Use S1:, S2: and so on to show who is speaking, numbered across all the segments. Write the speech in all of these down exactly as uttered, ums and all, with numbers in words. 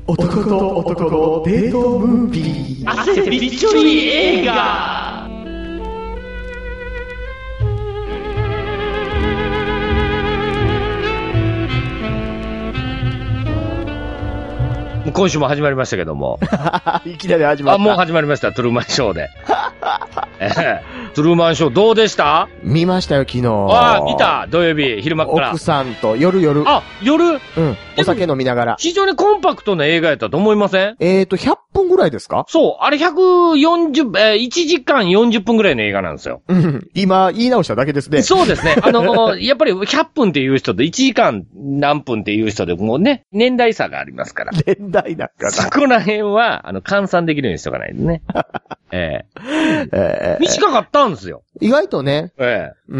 S1: 男と男のデートムービー。
S2: 汗びっちょり映画。今週も始まりましたけども。
S1: いきなり始まった。
S2: あ、もう始まりました。トゥルーマンショーで。ええ、トゥルーマンショーどうでした？
S1: 見ましたよ、昨日。
S2: ああ、見た。土曜日、昼間から。
S1: 奥さんと夜夜。
S2: あ、夜？うん。
S1: お酒飲みながら。
S2: 非常にコンパクトな映画やったと思いません？
S1: えーと、ひゃっぷんぐらいですか？
S2: そう。あれひゃくよんじゅう、えー、いちじかんよんじゅっぷんぐらいの映画なんですよ。
S1: うん。今、言い直しただけですね。
S2: そうですね。あの、やっぱりひゃっぷんっていう人といちじかん何分っていう人でもうね、年代差がありますから。
S1: 年代なんかな。
S2: そこら辺は、あの、換算できるようにしとかないとね。ええ
S1: えー、
S2: 短かったんですよ。
S1: 意外とね。
S2: ええ
S1: うん。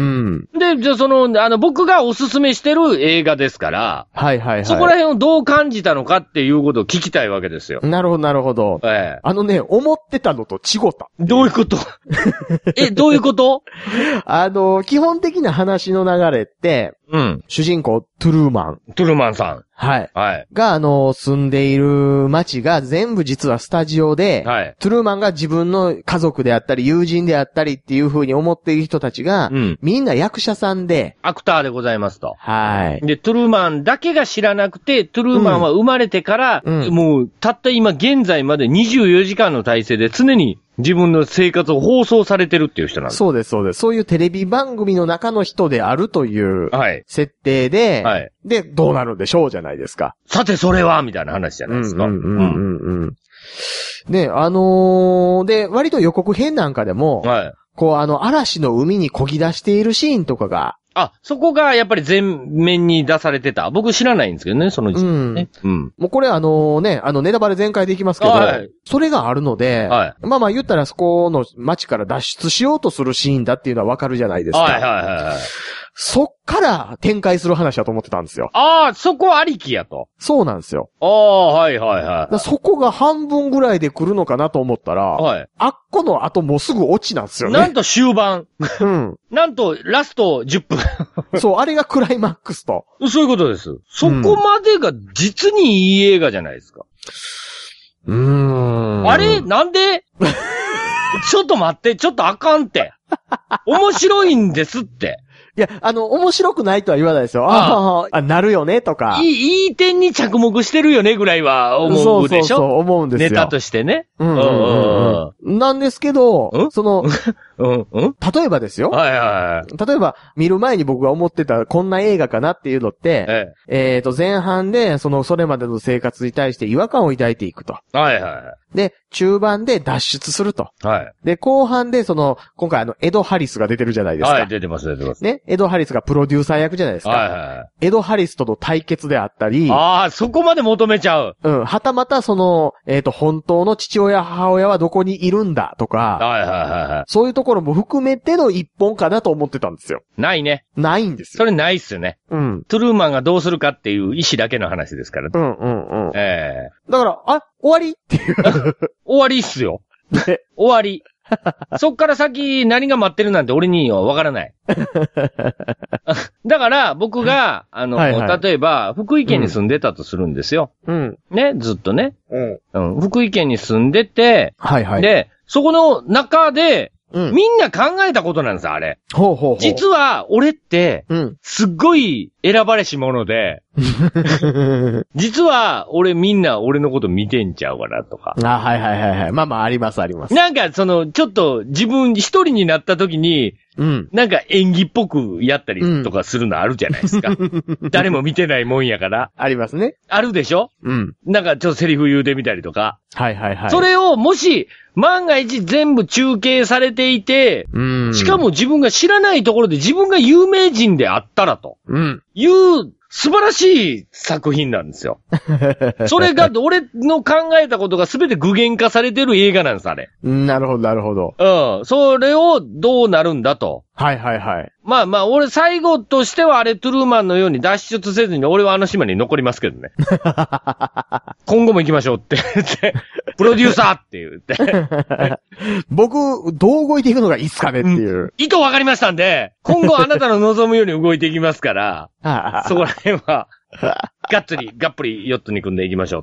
S2: で、じゃあその、あの、僕がおすすめしてる映画ですから、
S1: はいはいはい。
S2: そこら辺をどう感じたのかっていうことを聞きたいわけですよ。
S1: なるほどなるほど。
S2: ええ
S1: あのね、思ってたのと違った。
S2: どういうことえ、どういうこと
S1: あの、基本的な話の流れって、
S2: うん。
S1: 主人公、トゥルーマン。
S2: トゥルーマンさん。
S1: はい。
S2: はい。
S1: が、あの、住んでいる街が全部実はスタジオで、
S2: はい。
S1: トゥルーマンが自分の家族であったり、友人であったりっていう風に思っている人たちが、うん、みんな役者さんで、
S2: アクターでございますと。
S1: はい。
S2: で、トゥルーマンだけが知らなくて、トゥルーマンは生まれてから、うん、もう、たった今現在までにじゅうよじかんの体制で常に自分の生活を放送されてるっていう人なんです。
S1: そうです、そうです。そういうテレビ番組の中の人であるという、設定で、はい。で、どうなるんでしょうじゃないですか。
S2: さて、それはみたいな話じゃないですか。うん、うん、うん、うん。
S1: うんで、あのー、で、割と予告編なんかでも、はい。こう、あの、嵐の海に漕ぎ出しているシーンとかが、
S2: あ、そこがやっぱり全面に出されてた。僕知らないんですけどね、その時点ね。うん。うん。
S1: もうこれあのね、あのネタバレ全開でいきますけど、はい、それがあるので、はい、まあまあ言ったらそこの街から脱出しようとするシーンだっていうのはわかるじゃないですか。はいはいはいはい。そっから展開する話だと思ってたんですよ。
S2: ああ、そこありきやと。
S1: そうなんですよ。
S2: ああ、はいはいはい。
S1: そこが半分ぐらいで来るのかなと思ったら、はい。あっこの後もうすぐオチなんですよね。
S2: なんと終盤。うん。なんとラストじゅっぷん。
S1: そう、あれがクライマックスと。
S2: そういうことです。そこまでが実にいい映画じゃないですか。
S1: うーん。
S2: あれなんでちょっと待って、ちょっとあかんって。面白いんですって。
S1: いや、あの、面白くないとは言わないですよ。ああ、あ、なるよね、とか。
S2: いい、いい点に着目してるよね、ぐらいは思うでしょ。そうそうそう、
S1: 思うんですよ。
S2: ネタとしてね。
S1: うんうんうんうん。なんですけど、その、
S2: うんうん、
S1: 例えばですよ。
S2: はいはいはい。
S1: 例えば、見る前に僕が思ってたこんな映画かなっていうのって、えええーと、前半で、その、それまでの生活に対して違和感を抱いていくと。
S2: はいはい。
S1: で、中盤で脱出すると。
S2: はい。
S1: で、後半で、その、今回あの、エド・ハリスが出てるじゃないですか。
S2: はい、出てます、出てます。
S1: ね、エド・ハリスがプロデューサー役じゃないですか。はいはい。エド・ハリスとの対決であったり。
S2: ああ、そこまで求めちゃう。
S1: うん。はたまた、その、えっと、本当の父親、母親はどこにいるんだとか。
S2: はいはいはいはい。
S1: そういうところも含めての一本かなと思ってたんですよ。
S2: ないね。
S1: ないんですよ。
S2: それないっすよね。うん。トゥルーマンがどうするかっていう意思だけの話ですから。
S1: うんうんうん。
S2: ええー。
S1: だから、あ、終わりっていう。
S2: 終わりっすよ。終わり。そっから先何が待ってるなんて俺にはわからない。だから僕が、あの、はいはい、例えば福井県に住んでたとするんですよ。うん。ね、ずっとね。うん。うん、福井県に住んでて、はいはい。で、そこの中で、うん、みんな考えたことなんですよ、あれ。
S1: ほうほうほう。
S2: 実は、俺って、うん、すっごい選ばれし者で、実は、俺みんな俺のこと見てんちゃうかなとか。
S1: あ、はいはいはいはい。まあまあ、ありますあります。
S2: なんか、その、ちょっと自分一人になった時に、うん。なんか演技っぽくやったりとかするのあるじゃないですか。うん、誰も見てないもんやから。
S1: ありますね。
S2: あるでしょ？うん。なんかちょっとセリフ言うてみたりとか。
S1: はいはいはい。
S2: それをもし、万が一全部中継されていて、うん。しかも自分が知らないところで自分が有名人であったらと。うん。いう、素晴らしい作品なんですよ。それが俺の考えたことが全て具現化されてる映画なんです、あれ。
S1: なるほど、なるほど。
S2: うん。それをどうなるんだと。
S1: はいはいはい。
S2: まあまあ、俺最後としてはあれトゥルーマンのように脱出せずに俺はあの島に残りますけどね。今後も行きましょうって言って、プロデューサーって言って。
S1: 僕、どう動いていくのがいいっすかねっていう。うん、
S2: 意図わかりましたんで、今後あなたの望むように動いていきますから、そこら辺は、がっつり、がっぷりヨットに組んでいきましょうと。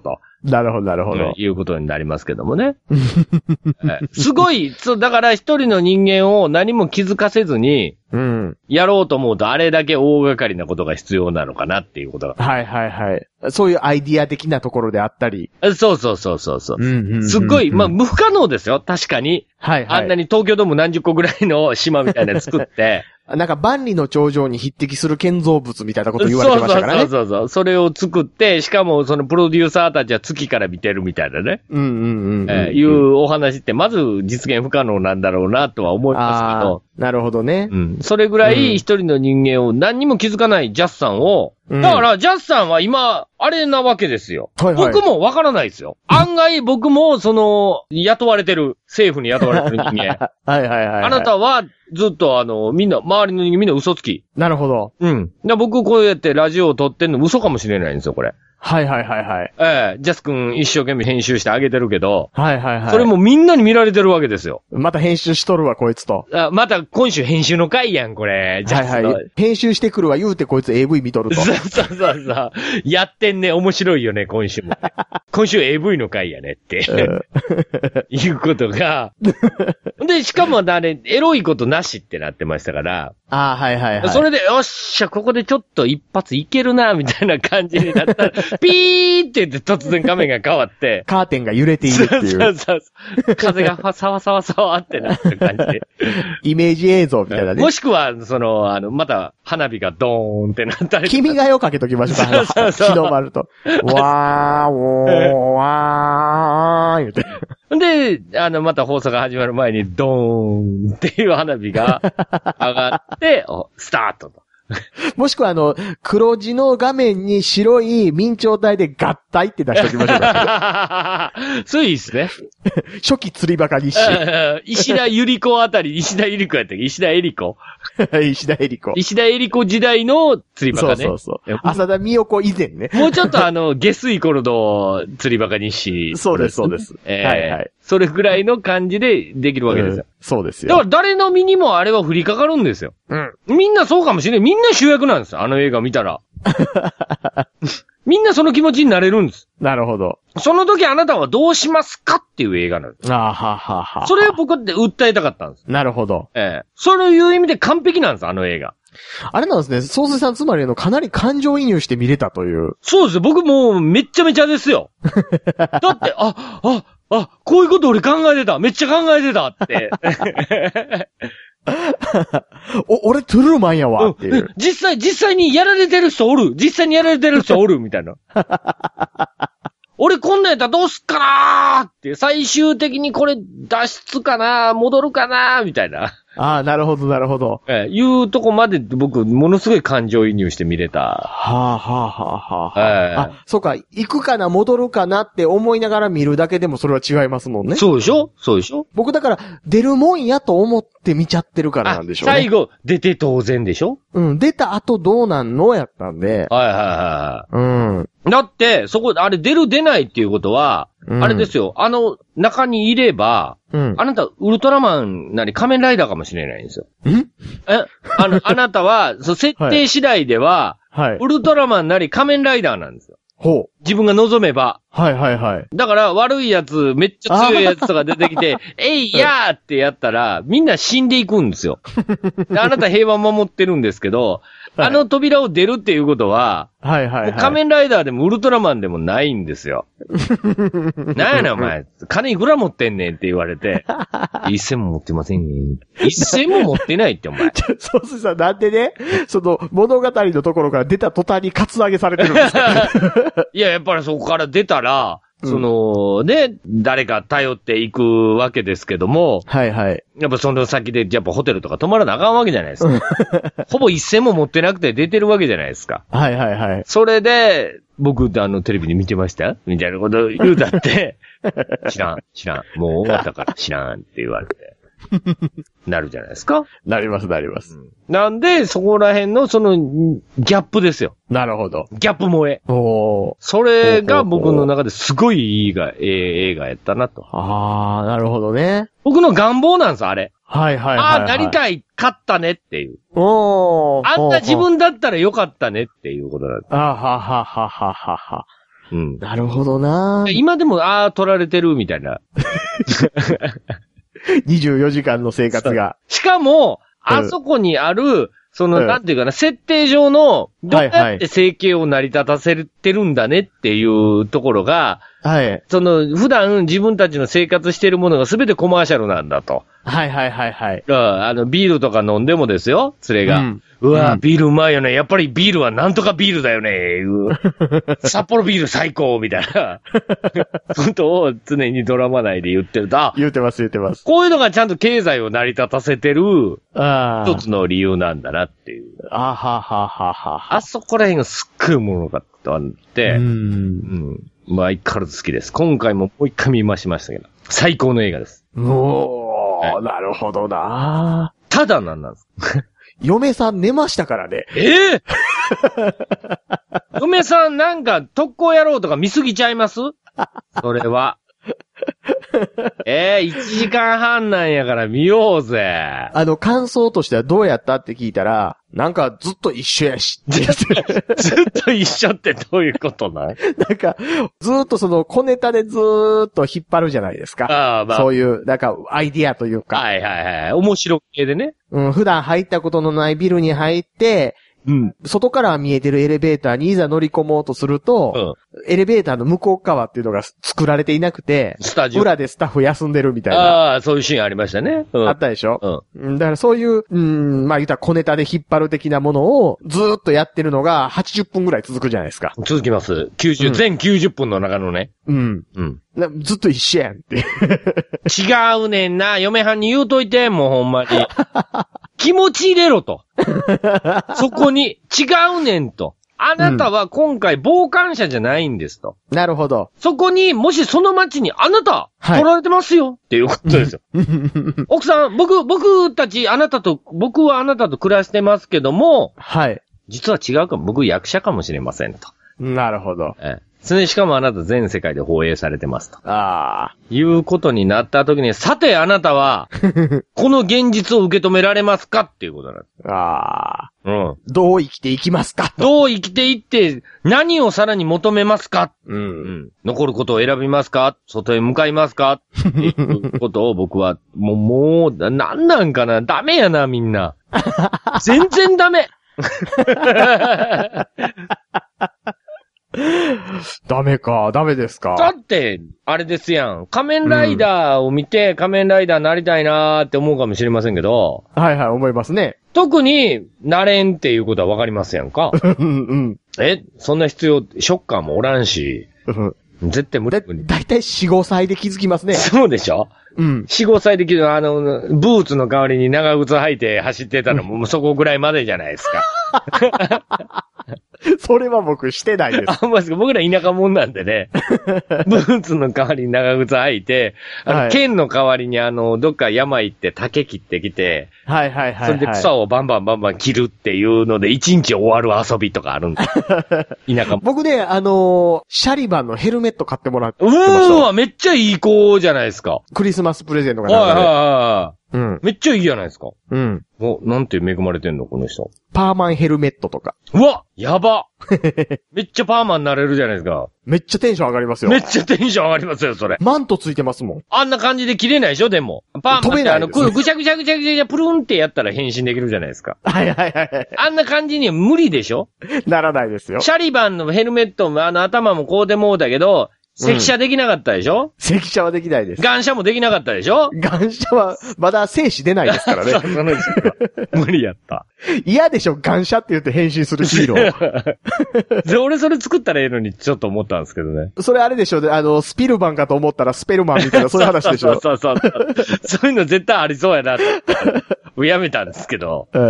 S1: なるほど、なるほど。
S2: いうことになりますけどもね。すごい、そう、だから一人の人間を何も気づかせずに、うん。やろうと思うとあれだけ大掛かりなことが必要なのかなっていうことが。
S1: はいはいはい。そういうアイディア的なところであったり。
S2: そうそうそうそうそう。うんうんうんうん、すっごい、まあ、不可能ですよ。確かに。はいはい。あんなに東京ドーム何十個ぐらいの島みたいなの作って。
S1: なんか万里の長城に匹敵する建造物みたいなこと言われてましたからね。
S2: そうそうそうそう。それを作って、しかもそのプロデューサーたちは月から見てるみたいなね。うんうんうん、うんえー。いうお話ってまず実現不可能なんだろうなとは思いますけど。
S1: なるほどね。
S2: うん。それぐらい一人の人間を何にも気づかないジャスさんを、うん、だからジャスさんは今、あれなわけですよ。はいはい、僕もわからないですよ。案外僕もその、雇われてる、政府に雇われてる人間。はいはいはい、はい。あなたはずっとあの、みんな、周りの人間みんな嘘つき。
S1: なるほど。
S2: うん。僕こうやってラジオを撮ってんの嘘かもしれないんですよ、これ。
S1: はいはいはいはい。
S2: ええ、ジャス君一生懸命編集してあげてるけど。
S1: はいはいはい。
S2: それもみんなに見られてるわけですよ。
S1: また編集しとるわ、こいつと。
S2: あまた今週編集の回やん、これ。
S1: ジャスはいはい。編集してくるわ、言うてこいつ エーブイ 見とると。
S2: そうそうそうそう。やってんね、面白いよね、今週も。今週 エーブイ の回やねって。いうことが。で、しかもあれ、エロいことなしってなってましたから。
S1: ああ、はいはいはい。
S2: それで、よっしゃ、ここでちょっと一発いけるな、みたいな感じになったら、ピーって言って突然画面が変わって。
S1: カーテンが揺れているっていう。
S2: そうそうそう。風がサワサワサワってなってる感じで。
S1: イメージ映像みたいなね。
S2: もしくは、その、あの、また、花火がドーンってなったり。
S1: 君が代をかけときましょうか。そうそうそう。日の丸と。わー、おー、わー、言うて。
S2: で、あの、また放送が始まる前に、ドーンっていう花火が上がって、おスタートと。
S1: もしくはあの、黒字の画面に白い明朝体で合体って出しておきましょうか。
S2: そういいですね。
S1: 初期釣りバカ日誌。
S2: 石田ゆり子あたり、石田ゆり子やったっけ石田えり子。
S1: 石田えり子。
S2: 石田えり子時代の釣りバカね。
S1: そうそうそう。浅田美代子以前ね。
S2: もうちょっとあの、下水頃の釣りバカ日誌。
S1: そうです、そうです。
S2: えー、はいはい。それぐらいの感じでできるわけですよ。うん、
S1: そうですよ。
S2: だから誰の身にもあれは降りかかるんですよ。うん。みんなそうかもしれない。みんな主役なんですよ。あの映画見たら。みんなその気持ちになれるんです。
S1: なるほど。
S2: その時あなたはどうしますかっていう映画なんです。
S1: ああ、ははは。
S2: それを僕って訴えたかったんです。
S1: なるほど。
S2: ええ。そういう意味で完璧なんです、あの映画。
S1: あれなんですね。総帥さんつまりのかなり感情移入して見れたという。
S2: そうですよ。僕もうめっちゃめちゃですよ。だって、あ、あ、あ、こういうこと俺考えてた。めっちゃ考えてたって。
S1: お、俺トゥルーマンやわっていう、うん。
S2: 実際、実際にやられてる人おる。実際にやられてる人おる。みたいな。俺こんなんやったらどうすっかなーって、最終的にこれ脱出かな戻るかなみたいな。
S1: ああ、なるほど、なるほど。
S2: えー、いうとこまで僕、ものすごい感情移入して見れた。は
S1: あ、はあ、はあ、はあ。えー、あ、そうか、行くかな、戻るかなって思いながら見るだけでもそれは違いますもんね。
S2: そうでしょそうでしょ
S1: 僕だから、出るもんやと思って見ちゃってるからなんでしょうね。
S2: 最後、出て当然でしょ
S1: うん、出た後どうなんのやったんで。
S2: はいはいはい。うん。だって、そこ、あれ出る出ないっていうことは、うん、あれですよ、あの中にいれば、うん、あなたウルトラマンなり仮面ライダーかもしれないんですよ。んえあの、あなたは、そう、設定次第では、はいはい、ウルトラマンなり仮面ライダーなんですよ。ほう。自分が望めば。
S1: はいはいはい。
S2: だから悪いやつ、めっちゃ強いやつとか出てきて、えいやーってやったら、みんな死んでいくんですよ。あなた平和守ってるんですけど、はい、あの扉を出るっていうことは、はいはいはい。仮面ライダーでもウルトラマンでもないんですよ。なんやねんお前、金いくら持ってんねんって言われて、一銭も持ってませんねん。一銭も持ってないってお前。
S1: そうすさ、なんでね、その物語のところから出た途端にカツアゲされてるんですか
S2: いや、やっぱりそこから出たら、その、ね、誰か頼っていくわけですけども。はいはい。やっぱその先で、やっぱホテルとか泊まらなあかんわけじゃないですか。ほぼ一銭も持ってなくて出てるわけじゃないですか。はいはいはい。それで、僕ってあのテレビで見てましたみたいなこと言うだって、知らん、知らん。もう終わったから知らんって言われて。なるじゃないですか。
S1: なります、なります。
S2: うん、なんで、そこら辺のその、ギャップですよ。
S1: なるほど。
S2: ギャップ萌え。おそれが僕の中ですごいいい映画、ええ映画やったなと。
S1: ああ、なるほどね。
S2: 僕の願望なんです、あれ。
S1: はいはいはい、はい。
S2: ああ、なりたい、勝ったねっていう。おー。あんな自分だったらよかったねっていうことなんです。
S1: あはははははは。
S2: うん。
S1: なるほどな。
S2: 今でも、ああ、取られてるみたいな。
S1: にじゅうよじかんの生活が。
S2: しかも、あそこにある、その、うん、なんていうかな、設定上の、どうやって生計を成り立たせてるんだねっていうところが、
S1: はい。
S2: その、普段自分たちの生活しているものが全てコマーシャルなんだと。
S1: はいはいはいはい。
S2: あの、ビールとか飲んでもですよ、連れが。うん、うわ、うん、ビールうまいよね。やっぱりビールはなんとかビールだよね。札幌ビール最高みたいなことを常にドラマ内で言ってると。
S1: 言ってます言ってます。
S2: こういうのがちゃんと経済を成り立たせてる、一つの理由なんだなっていう。
S1: あはははは。
S2: あそこら辺がすっごいものがあって、うん、うん。まあ、相変わらず好きです。今回ももう一回見ましましたけど。最高の映画です。
S1: おー、はい、なるほどな。
S2: ただなんなんです
S1: 嫁さん寝ましたからね。
S2: ええー、嫁さんなんか特攻野郎とか見すぎちゃいますそれは。ええー、いちじかんはんなんやから見ようぜ。
S1: あの、感想としてはどうやったって聞いたら、なんかずっと一緒やし。
S2: ずっと一緒ってどういうことなん？
S1: なんか、ずっとその小ネタでずーっと引っ張るじゃないですか。ああ、まあ。そういう、なんかアイディアというか。
S2: はいはいはい。面白系でね。
S1: うん、普段入ったことのないビルに入って、うん。外から見えてるエレベーターにいざ乗り込もうとすると、うん、エレベーターの向こう側っていうのが作られていなくて、
S2: スタジオ。
S1: 裏でスタッフ休んでるみたいな。
S2: ああ、そういうシーンありましたね。
S1: うん、あったでしょ？うん。だからそういう、うん、まあ言ったら小ネタで引っ張る的なものをずーっとやってるのがはちじゅっぷんぐらい続くじゃないですか。
S2: 続きます。きゅうじゅう、うん、全きゅうじゅっぷんの中のね。
S1: うん。うん。ずっと一緒やんって。
S2: 違うねんな。嫁はんに言うといて、もうほんまに。気持ち入れろと。そこに、違うねんと。あなたは今回傍観者じゃないんですと。
S1: なるほど。
S2: そこに、もしその街にあなた、はい、取られてますよっていうことですよ。奥さん、僕、僕たちあなたと、僕はあなたと暮らしてますけども、
S1: はい。
S2: 実は違うかも、僕役者かもしれませんと。
S1: なるほど。
S2: ええ。それしかもあなた全世界で放映されてますと。
S1: ああ。
S2: いうことになった時に、さてあなたは、この現実を受け止められますかっていうことなんです。
S1: ああ。
S2: うん。
S1: どう生きていきますか
S2: どう生きていって、何をさらに求めますか
S1: うん。うん。
S2: 残ることを選びますか外へ向かいますかっていうことを僕は、もう、もう、なんなんかなダメやな、みんな。全然ダメ
S1: ダメか、ダメですか。
S2: だって、あれですやん。仮面ライダーを見て、仮面ライダーになりたいなーって思うかもしれませんけど。
S1: はいはい、思いますね。
S2: 特になれんっていうことはわかりますやんか。
S1: うんうん。
S2: え、そんな必要、ショッカーもおらんし。絶対無理。
S1: だいたいよん、ごさいで気づきますね。
S2: そうでしょ？うん。よん、ごさいで気づく、あの、ブーツの代わりに長靴履いて走ってたのも、もうそこぐらいまでじゃないですか。
S1: それは僕してないです。
S2: あ、まじか、僕ら田舎者なんでね。ブーツの代わりに長靴履いて、あの、はい、剣の代わりにあの、どっか山行って竹切ってきて、
S1: はいはいはい、はい。
S2: それで草をバンバンバンバン切るっていうので、一日終わる遊びとかあるんです。田舎
S1: 僕ね、あのー、シャリバンのヘルメット買ってもらってました。
S2: うわ、めっちゃいい子じゃないですか。
S1: クリスマスプレゼントがなんか、ね。
S2: はいはいはい。
S1: うん。
S2: めっちゃいいじゃないですか。
S1: うん。
S2: お、なんて恵まれてんの、この人。
S1: パーマンヘルメットとか。
S2: うわやばめっちゃパーマンになれるじゃないですか。
S1: めっちゃテンション上がりますよ。
S2: めっちゃテンション上がりますよ、それ。
S1: マントついてますもん。
S2: あんな感じで切れないでしょ、でも。パーマンってあの、ぐしゃぐしゃぐしゃぐしゃプルンってやったら変身できるじゃないですか。
S1: はいはいはい。
S2: あんな感じには無理でしょ
S1: ならないですよ。
S2: シャリバンのヘルメットもあの頭もこうでもうだけど、赤射できなかったでしょ、
S1: うん、赤射はできないです。
S2: ガン射もできなかったでしょ
S1: ガン射は、まだ生死出ないですからね。
S2: その無理やった。
S1: 嫌でしょガン射って言って変身するヒーロー。
S2: で、俺それ作ったらええのにちょっと思ったんですけどね。
S1: それあれでしょあの、スピルマンかと思ったらスペルマンみたいなそういう話でしょ
S2: そうそうそうそう。そういうの絶対ありそうやなって。やめたんですけど。
S1: うんうんうん。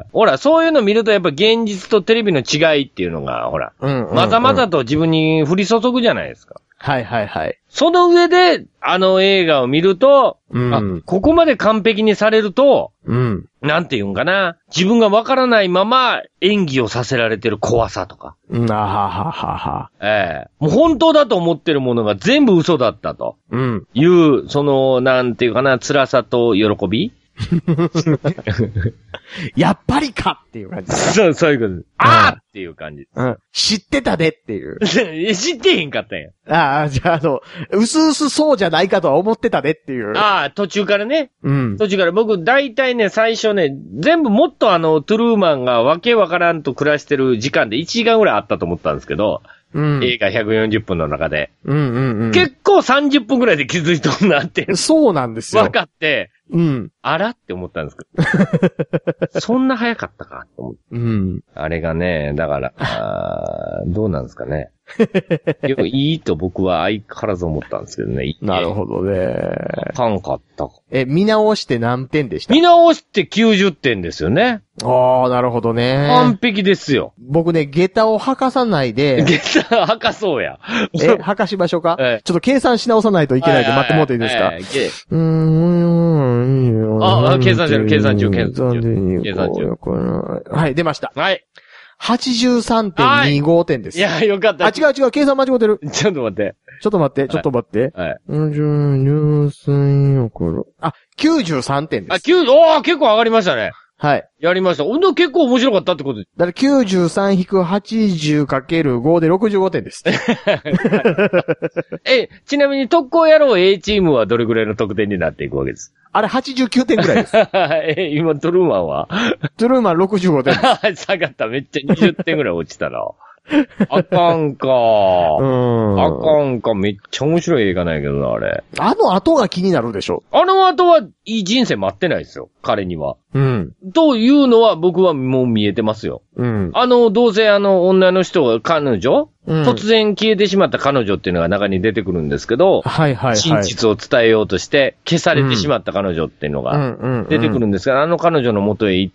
S2: ほら、そういうの見るとやっぱ現実とテレビの違いっていうのが、ほら、
S1: うんうんうん、
S2: まざまざと自分に降り注ぐじゃないですか。
S1: はいはいはい。
S2: その上で、あの映画を見ると、
S1: うん、
S2: あ、ここまで完璧にされると、
S1: うん、
S2: なんて言うんかな、自分がわからないまま演技をさせられてる怖さとか。
S1: うん、あはははは。
S2: ええー、もう本当だと思ってるものが全部嘘だったと。
S1: うん。
S2: いう、その、なんていうかな、辛さと喜び
S1: やっぱりかっていう感じ。
S2: そう、そういうこと。あーっていう感じ。
S1: うん。知ってたでっていう。
S2: 知ってへんかったんや。
S1: ああ、じゃあ、あの、うすうすそうじゃないかとは思ってたでっていう。
S2: ああ、途中からね。
S1: うん。
S2: 途中から僕、大体ね、最初ね、全部もっとあの、トゥルーマンがわけわからんと暮らしてる時間でいちじかんぐらいあったと思ったんですけど、うん、映画ひゃくよんじゅっぷんの中で。
S1: うんうんうん。
S2: 結構さんじゅっぷんぐらいで気づいとんなって。
S1: そうなんですよ。
S2: 分かって、
S1: うん。
S2: あらって思ったんですけど。そんな早かったかと思って。
S1: うん。
S2: あれがね、だから、あどうなんですかね。いいと僕は相変わらず思ったんですけどね。
S1: なるほどね。
S2: あかんかった。
S1: え、見直して何点でした？
S2: 見直してきゅうじゅってんですよね。
S1: ああ、なるほどね。
S2: 完璧ですよ。
S1: 僕ね、下駄を履かさないで。
S2: 下駄履かそうや。
S1: え、履かしましょうか、ええ、ちょっと計算し直さないといけないんで待ってもらっていいですか、ええ、うーん。
S2: あ、計算してる、計算中、計算中。計算中。
S1: はい、出ました。
S2: はい。
S1: はちじゅうさんてんにごてんです。
S2: いや、よかった。
S1: あ、違う違う、計算間違ってる。
S2: ちょっと待って。
S1: ちょっと待って、ちょっと待って。
S2: はい。
S1: あ、きゅうじゅうさんてんです。
S2: あ、きゅう、おー、結構上がりましたね。
S1: はい。
S2: やりました。ほんと結構面白かったってことで。
S1: だから きゅうじゅうさんひくはちじゅうかけるご でろくじゅうごてんです。
S2: え、ちなみに特攻野郎 A チームはどれぐらいの得点になっていくわけです？
S1: あれはちじゅうきゅうてんぐらいです。
S2: え、今トゥルーマンは
S1: トゥルーマンろくじゅうごてん。
S2: 下がった。めっちゃにじゅってんぐらい落ちたな。あかんか。うん。あかんか。めっちゃ面白い映画なんやけどな、あれ。
S1: あの後が気になるでしょ。
S2: あの後はいい人生待ってないですよ。彼には。
S1: うん。
S2: というのは僕はもう見えてますよ。
S1: うん。
S2: あの、どうせあの女の人が彼女、うん、突然消えてしまった彼女っていうのが中に出てくるんですけど、
S1: はいはいはい。
S2: 真実を伝えようとして消されてしまった彼女っていうのが出てくるんですが、あの彼女の元へ行って、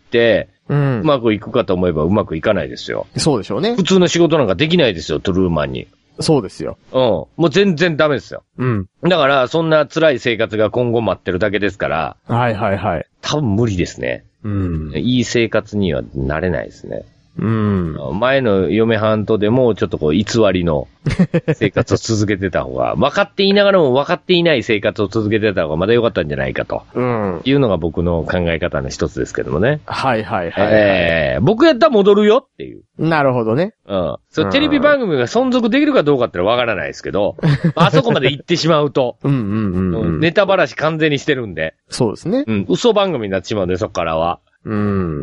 S2: うん、うまくいくかと思えばうまくいかないですよ。
S1: そうでしょうね。
S2: 普通の仕事なんかできないですよ、トゥルーマンに。
S1: そうですよ。
S2: うん。もう全然ダメですよ。
S1: うん。
S2: だから、そんな辛い生活が今後待ってるだけですから。
S1: はいはいはい。
S2: 多分無理ですね。
S1: うん。
S2: いい生活にはなれないですね。
S1: うん。
S2: 前の嫁はんとでも、ちょっとこう、偽りの生活を続けてた方が、分かっていながらも分かっていない生活を続けてた方がまだ良かったんじゃないかと。
S1: うん。
S2: いうのが僕の考え方の一つですけどもね。
S1: はいはいはい、はい。
S2: ええー、僕やったら戻るよっていう。
S1: なるほどね。
S2: うん。そう、テレビ番組が存続できるかどうかってのは分からないですけど、あそこまで行ってしまうと。
S1: うんうんうん、うん。
S2: ネタばらし完全にしてるんで。
S1: そうですね。
S2: うん。嘘番組になってしまうんで、そっからは。
S1: うん。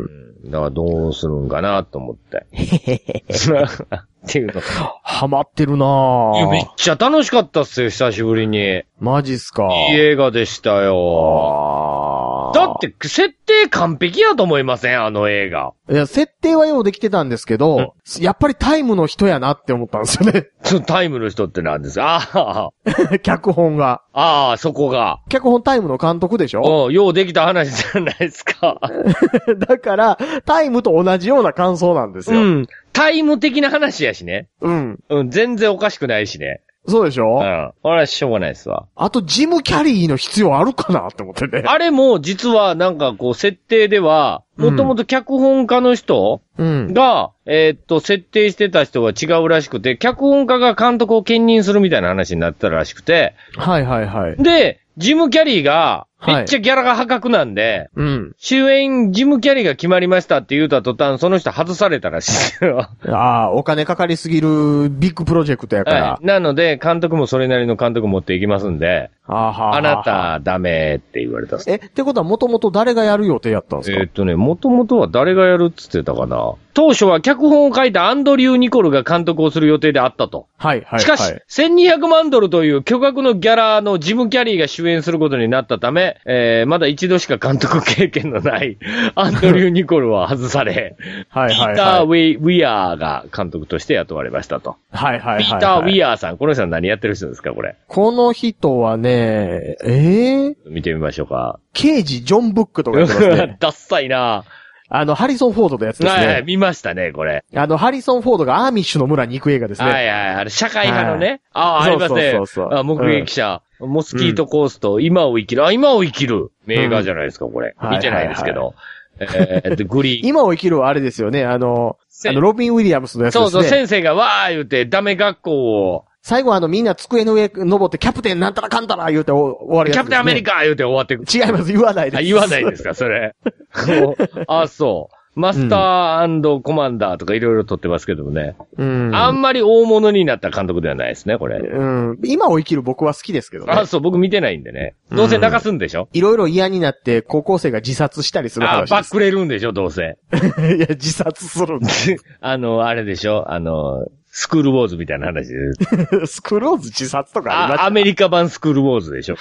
S2: だからどうするんかなと思って。っていうの。
S1: ハマってるなぁ。
S2: いや、めっちゃ楽しかったっすよ、久しぶりに。
S1: マジっすか。
S2: いい映画でしたよ。だって、設定完璧やと思いませんあの映画。
S1: いや、設定はようできてたんですけど、やっぱりタイムの人やなって思ったんですよね。
S2: タイムの人って何ですか？あ
S1: あ。脚本が。
S2: ああ、そこが。
S1: 脚本タイムの監督でしょ？
S2: うん、ようできた話じゃないですか。
S1: だから、タイムと同じような感想なんですよ。
S2: うん。タイム的な話やしね。
S1: うん。
S2: うん、全然おかしくないしね。
S1: そうでしょ？
S2: うん。これはしょうがないですわ。
S1: あと、ジム・キャリーの必要あるかなって思ってね。
S2: あれも、実はなんかこう、設定では、もともと脚本家の人が、うん、えー、っと、設定してた人が違うらしくて、脚本家が監督を兼任するみたいな話になったらしくて。
S1: はいはいはい。
S2: で、ジム・キャリーが、めっちゃギャラが破格なんで、
S1: はい、うん。
S2: 主演、ジム・キャリーが決まりましたって言うた途端、その人外されたらしいですよ。
S1: ああ、お金かかりすぎるビッグプロジェクトやから。
S2: はい、なので、監督もそれなりの監督持っていきますんで、
S1: あ, ははは
S2: あなたダメって言われたんです。
S1: え、ってことはもともと誰がやる予定やったんですか？
S2: えー、っとね、もともとは誰がやるっつってたかな。当初は脚本を書いたアンドリュー・ニコルが監督をする予定であったと。
S1: はいはいはい。
S2: しかし、せんにひゃくまんドルという巨額のギャラのジム・キャリーが主演することになったため、えー、まだ一度しか監督経験のないアンドリュー・ニコルは外され、
S1: はいはいはい、
S2: ピーター・ウィ・ウィアーが監督として雇われましたと。
S1: はいはいはい、はい。
S2: ピーター・ウィアーさん、この人は何やってる人ですか、これ。
S1: この人はね、えー、
S2: 見てみましょうか。
S1: 刑事ジョン・ブックとかやってますね。
S2: ダッサいな。
S1: あの、ハリソン・フォードのやつですね。
S2: はい、見ましたね、これ。
S1: あの、ハリソン・フォードがアーミッシュの村に行く映画ですね。
S2: はいはい、あれ、社会派のね。ああ、ありますね。そうそうそうあ目撃者、うん、モスキートコースト、今を生きる。あ、今を生きる。名画じゃないですか、これ。うん、見てないですけど。はいはいはい、えー、グリーン。
S1: 今を生きるはあれですよね、あの、あの、ロビン・ウィリアムスのやつですね。
S2: そうそう、先生がわー言うて、ダメ学校を
S1: 最後あのみんな机の上登ってキャプテンなんたらかんたら言うて終わるやつですね。
S2: キャプテンアメリカ言うて終わってくる。
S1: 違います、言わないです。
S2: 言わないですか、それ。あ、そう。マスター&コマンダーとかいろいろ撮ってますけどもね。うん。あんまり大物になった監督ではないですね、これ。
S1: うん。今を生きる僕は好きですけどね。
S2: あ、そう、僕見てないんでね。どうせ泣かすんでしょ、
S1: いろいろ嫌になって高校生が自殺したりする話です。
S2: あ、バックれるんでしょ、どうせ。
S1: いや、自殺するんで。
S2: あの、あれでしょ、あの、スクールウォーズみたいな話で。
S1: スクールウォーズ自殺とかありました？
S2: アメリカ版スクールウォーズでしょ。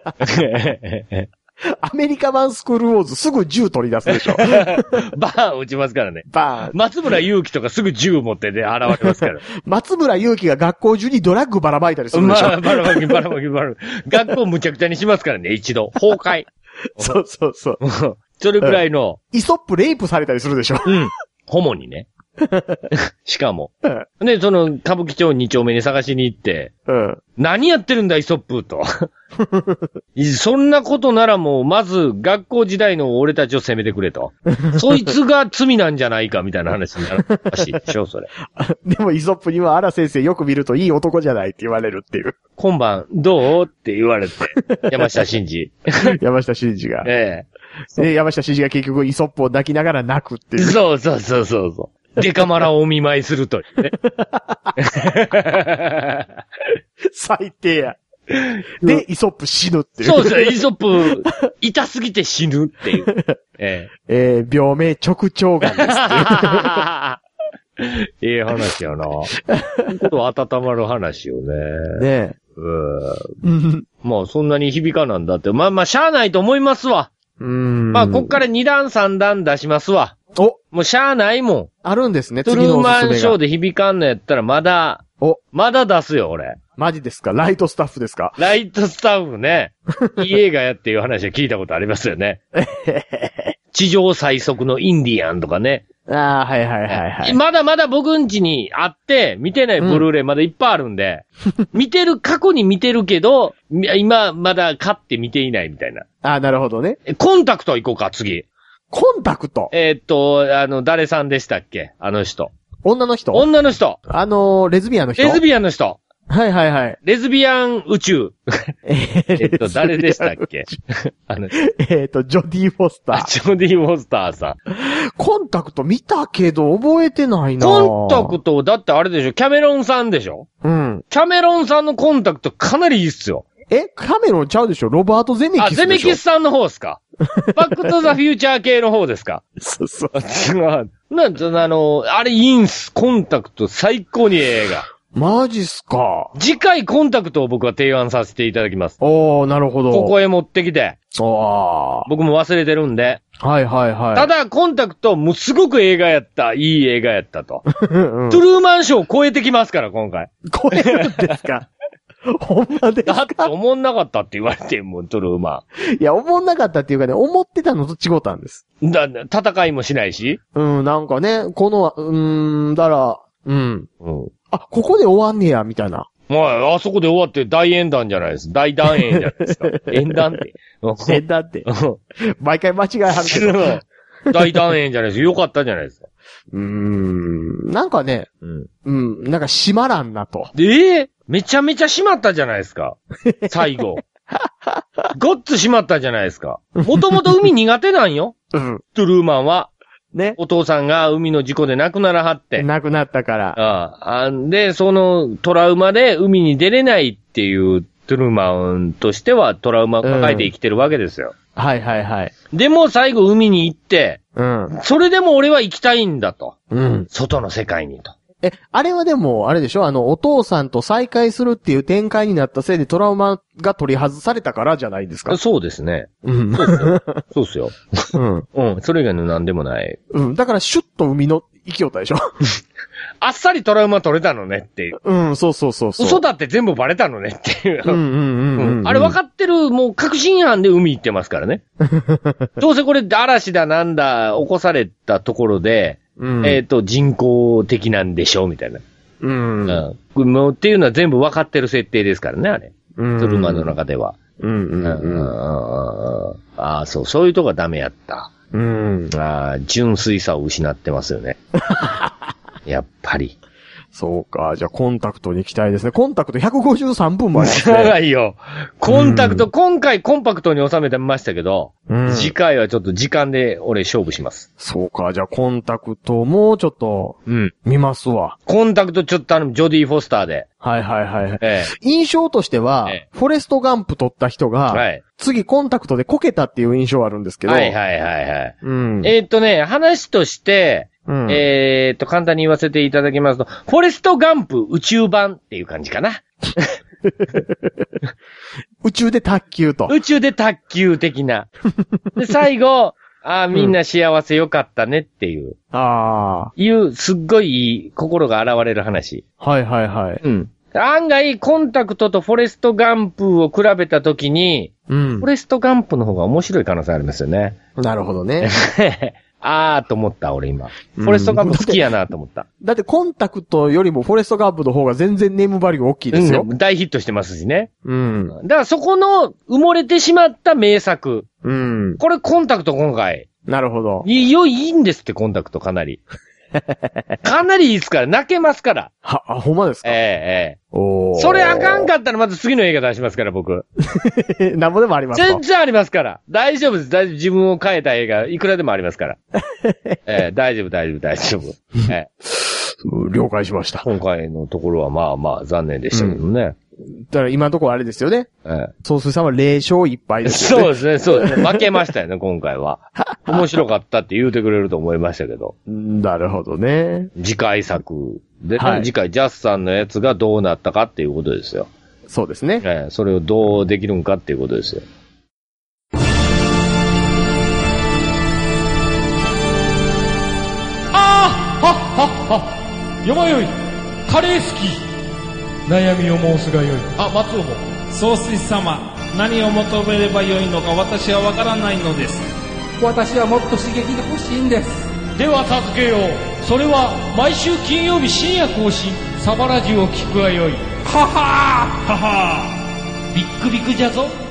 S1: アメリカ版スクールウォーズすぐ銃取り出すでしょ。
S2: バーン撃ちますからね。
S1: バーン。
S2: 松村祐樹とかすぐ銃持ってね、現れますから。
S1: 松村祐樹が学校中にドラッグばらまいたりするでしょ。
S2: まあ、ばらまきばらまきばらまき。学校むちゃくちゃにしますからね、一度。崩壊。
S1: そうそうそう。
S2: それぐらいの、
S1: うん。イソップレイプされたりするでしょ。
S2: うん。ホモにね。しかも。うん、で、その、歌舞伎町に丁目に探しに行って、うん、何やってるんだ、イソップと。そんなことならもう、まず、学校時代の俺たちを責めてくれと。そいつが罪なんじゃないか、みたいな話になるらしいでしょ、それ。
S1: でも、イソップには、荒先生よく見るといい男じゃないって言われるっていう。
S2: 今晩、どうって言われて、山下真司。
S1: 山下真司が。ええ。で、山下真司が結局、イソップを抱きながら泣くっていう。
S2: そうそうそうそうそう。デカマラをお見舞いするというね。
S1: 最低や。で、イソップ死ぬっていう。
S2: そうですね、イソップ、痛すぎて死ぬっていう。
S1: えええー、病名直腸がんですっていう。
S2: ええ話やな。こと温まる話よね。ねえ。うん。まあ、そんなに響かなんだって。まあまあ、しゃあないと思いますわ。うん。まあ、こっからにだんさんだん出しますわ。おもうしゃあないもん。
S1: あるんですね、
S2: トゥルーマンショーで響かんのやったらまだ、おまだ出すよ、俺。
S1: マジですか？ライトスタッフですか？
S2: ライトスタッフね。いい映画やっていう話は聞いたことありますよね。地上最速のインディアンとかね。
S1: ああ、はいはいはいはい。
S2: まだまだ僕ん家にあって、見てないブルーレイまだいっぱいあるんで、うん、見てる、過去に見てるけど、今まだ買って見ていないみたいな。
S1: ああ、なるほどね。
S2: コンタクト行こうか、次。
S1: コンタクト
S2: えー、っと、あの、誰さんでしたっけ？あの人。
S1: 女の人
S2: 女の人。
S1: あのー、レズビアンの人。
S2: レズビアンの人。
S1: はいはいはい。
S2: レズビアン宇宙。えっと、誰でしたっけ？あの、
S1: えっと、ジョディ・フォスター。
S2: ジョディ・フォスターさん。
S1: コンタクト見たけど覚えてないな。
S2: コンタクト、だってあれでしょ？キャメロンさんでしょ？うん。キャメロンさんのコンタクトかなりいいっすよ。
S1: えキャメロンちゃうでしょ？ロバート・ゼメキスでしょ？あ、
S2: ゼメキスさんの方ですか？バックトゥザフューチャー系の方ですか？
S1: そうそう。
S2: なんと、あの、あれいいんす。コンタクト最高に映画。
S1: マジっすか。
S2: 次回コンタクトを僕は提案させていただきます。
S1: おー、なるほど。
S2: ここへ持ってきて。
S1: おー。
S2: 僕も忘れてるんで。
S1: はいはいはい。
S2: ただ、コンタクト、もうすごく映画やった。いい映画やったと。うん、トゥルーマンショーを超えてきますから、今回。
S1: 超えるんですか？ほんまですか？
S2: だって思んなかったって言われてもん、トゥルーマ
S1: ン。いや、思んなかったっていうかね、思ってたのと違ったんです。
S2: だ、戦いもしないし。
S1: うん、なんかね、この、うーん、だら、うん。うん。あ、ここで終わんねや、みたいな。
S2: まあ、あそこで終わって大演談じゃないです。大団円じゃないですか。演談って。
S1: 演談って。毎回間違いはるけど。
S2: 大団円じゃないです。よかったじゃないですか。
S1: うーん。なんかね、うん。うん。なんか閉まらんなと。
S2: ええー、めちゃめちゃ閉まったじゃないですか。最後。ごっつ閉まったじゃないですか。もともと海苦手なんよ。うん。トゥルーマンは。ね。お父さんが海の事故で亡くならはって。
S1: 亡くなったから。
S2: ああ。で、そのトラウマで海に出れないっていうトゥルーマンとしてはトラウマを抱えて生きてるわけですよ。
S1: うん、はいはいはい。
S2: でも最後海に行って、うん。それでも俺は行きたいんだと。うん。外の世界にと。
S1: え、あれはでも、あれでしょ？あの、お父さんと再会するっていう展開になったせいでトラウマが取り外されたからじゃないですか？
S2: そうですね。うん。そうっすよ。うん。うん。それ以外の何でもない。
S1: うん。だからシュッと海の生きよったでしょ？
S2: あっさりトラウマ取れたのねっていう。
S1: うん、そうそうそうそう。
S2: 嘘だって全部バレたのねっていう。うんうんうん、うん。あれ分かってる、もう確信犯で海行ってますからね。どうせこれ嵐だなんだ起こされたところで、うん、えっ、ー、と、人工的なんでしょみたいな。うん。うん。もうっていうのは全部分かってる設定ですからね、あれ。うん。車の中では。うんうんうん。うん、ああ、そう、そういうとこはダメやった。うん。ああ、純粋さを失ってますよね。やっぱり。
S1: そうか。じゃあ、コンタクトに行きたいですね。コンタクトひゃくごじゅうさんぶんもありますね。
S2: 長いよ。コンタクト、うん、今回コンパクトに収めてましたけど、うん、次回はちょっと時間で俺勝負します。
S1: そうか。じゃあ、コンタクトもちょっと、うん。見ますわ。
S2: コンタクトちょっとあの、ジョディ・フォスターで。
S1: はいはいはい。ええ、印象としては、ええ、フォレストガンプ撮った人が、はい、次コンタクトでこけたっていう印象あるんですけど。
S2: はいはいはいはい。うん、えー、っとね、話として、うん、えー、っと、簡単に言わせていただきますと、フォレストガンプ宇宙版っていう感じかな。
S1: 宇宙で卓球と。
S2: 宇宙で卓球的な。で、最後、ああ、みんな幸せよかったねっていう。うん、ああ。いう、すっごいいい心が現れる話。
S1: はいはいはい。
S2: うん。案外、コンタクトとフォレストガンプを比べたときに、うん、フォレストガンプの方が面白い可能性ありますよね。
S1: なるほどね。
S2: あーと思った、俺今。フォレストガンプ好きやなと思った。
S1: だって、コンタクトよりもフォレストガンプの方が全然ネームバリュー大きいですよ。
S2: うん、大ヒットしてますしね。うん。だからそこの埋もれてしまった名作。うん。これコンタクト今回。
S1: なるほど。
S2: いいよ、いいんですって、コンタクトかなり。かなりいいですから、泣けますから。
S1: は、あ、ほんまですか？
S2: ええ、ええ。おー。それあかんかったらまず次の映画出しますから、僕。
S1: なんぼでもありますか？
S2: 全然ありますから。大丈夫です。大丈夫。自分を変えた映画、いくらでもありますから。ええ、大丈夫、大丈夫、大丈夫。ええ。
S1: 了解しました。
S2: 今回のところはまあまあ残念でしたけどね。うん
S1: だから今のところあれですよね。ええ。総帥さんはれいしょういっぱいですよね。
S2: そうですね、そうですね。負けましたよね、今回は。面白かったって言うてくれると思いましたけど。
S1: なるほどね。
S2: 次回作で、ね、はい、次回ジャスさんのやつがどうなったかっていうことですよ。
S1: そうですね。
S2: ええ、それをどうできるんかっていうことですよ。
S3: ああはっはっはよまよいカレー好き悩みを申すがよい。あ、松尾も。
S4: 総帥様、何を求めればよいのか私はわからないのです。
S3: 私はもっと刺激が欲しいんです。
S4: では助けよう。それは毎週金曜日深夜更新、サバラジュを聞くがよい。ははーははービックビックじゃぞ。